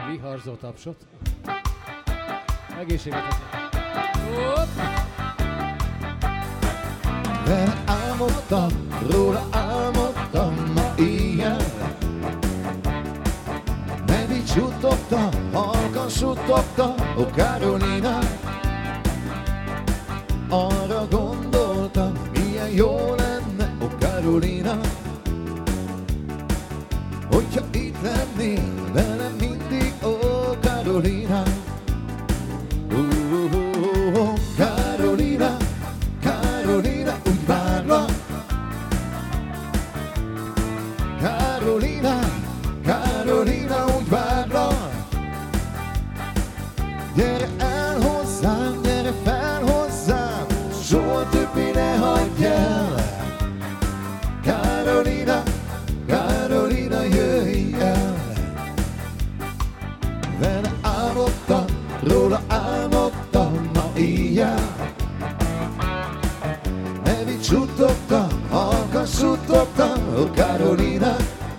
Viharzó tapsot. Egészséget! Vele álmodtam, róla álmodtam ma éjjel. Meddig suttogtam, halkan suttogtam, ó Karolina. Arra gondoltam, milyen jó lenne, ó Karolina, hogyha itt lennél velem mindig, ó Karolina. Karolina, Karolina, úgy várlak. Karolina, Karolina, úgy várlak. Gyere el hozzám, gyere fel hozzám, soha többé ne hagyj el. Karolina, Karolina, jöjj el. Vele álmodtam, róla álmodtam ma éjjel. Meddig suttogtam, halkan suttogtam, ó Karolina.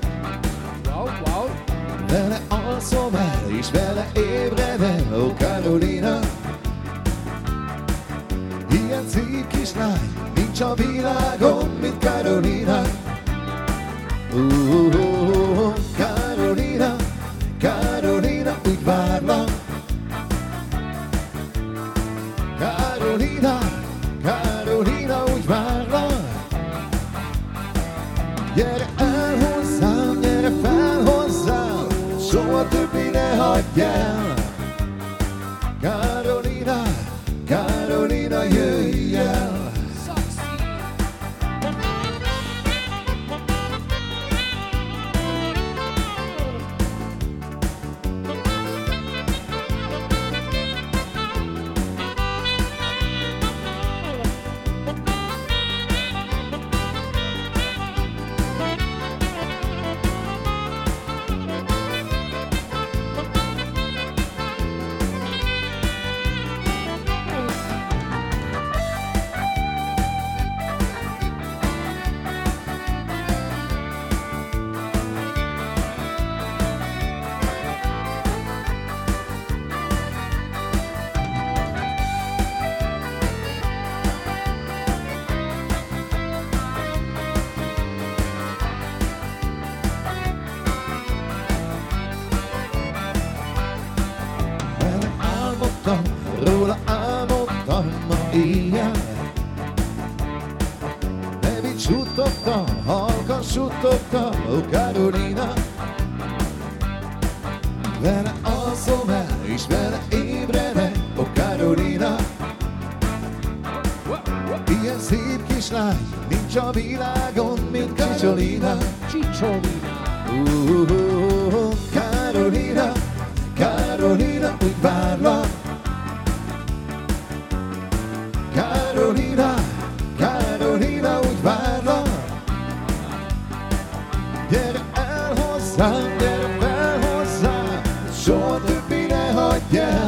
Vele alszom el, és vele ébred el, ó Karolina. Ilyen szép kislány, nincs a világon, mint Karolina. Karolina, Karolina, úgy várlak. Karolina, Karolina, úgy várlak. Gyere el hozzám, gyere fel hozzám, soha többé ne hagyj el. Karolina, Karolina, jöjj el. Róla álmodtam ma éjjel. Meddig suttogtam, halkan suttogtam, ó Karolina. Vele alszom el, és vele ébredek, ó Karolina. Ilyen szép kislány, nincs a világon, mint Karolina. Karolina, Karolina, úgy várlak. Karolina, Karolina, úgy várlak. Gyere el hozzám, gyere fel hozzám, soha többé ne hagyj el.